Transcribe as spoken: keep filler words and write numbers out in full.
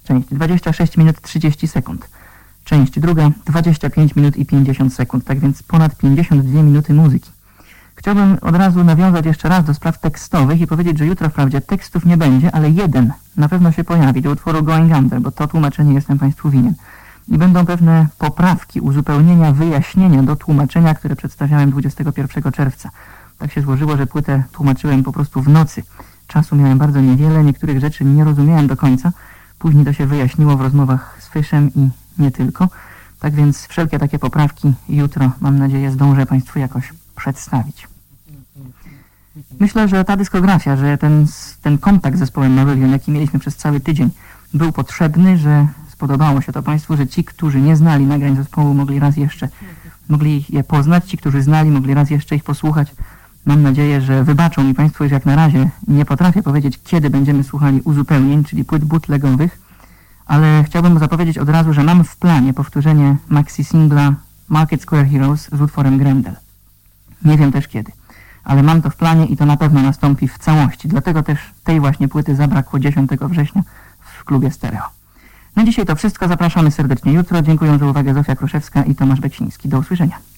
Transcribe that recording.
część dwadzieścia sześć minut trzydzieści sekund. Część druga dwadzieścia pięć minut i pięćdziesiąt sekund, tak więc ponad pięćdziesiąt dwie minuty muzyki. Chciałbym od razu nawiązać jeszcze raz do spraw tekstowych i powiedzieć, że jutro wprawdzie tekstów nie będzie, ale jeden na pewno się pojawi do utworu Going Under, bo to tłumaczenie jestem Państwu winien. I będą pewne poprawki, uzupełnienia, wyjaśnienia do tłumaczenia, które przedstawiałem dwudziestego pierwszego czerwca. Tak się złożyło, że płytę tłumaczyłem po prostu w nocy. Czasu miałem bardzo niewiele, niektórych rzeczy nie rozumiałem do końca. Później to się wyjaśniło w rozmowach z Fyszem i nie tylko. Tak więc wszelkie takie poprawki jutro, mam nadzieję, zdążę Państwu jakoś przedstawić. Myślę, że ta dyskografia, że ten, ten kontakt z zespołem Marillion, jaki mieliśmy przez cały tydzień, był potrzebny, że spodobało się to Państwu, że ci, którzy nie znali nagrań zespołu, mogli raz jeszcze mogli je poznać, ci, którzy znali, mogli raz jeszcze ich posłuchać. Mam nadzieję, że wybaczą mi Państwo, że jak na razie nie potrafię powiedzieć, kiedy będziemy słuchali uzupełnień, czyli płyt bootlegowych, ale chciałbym zapowiedzieć od razu, że mam w planie powtórzenie maxi singla Market Square Heroes z utworem Grendel. Nie wiem też kiedy, ale mam to w planie i to na pewno nastąpi w całości. Dlatego też tej właśnie płyty zabrakło dziesiątego września w klubie Stereo. Na dzisiaj to wszystko. Zapraszamy serdecznie jutro. Dziękuję za uwagę Zofia Kruszewska i Tomasz Beksiński. Do usłyszenia.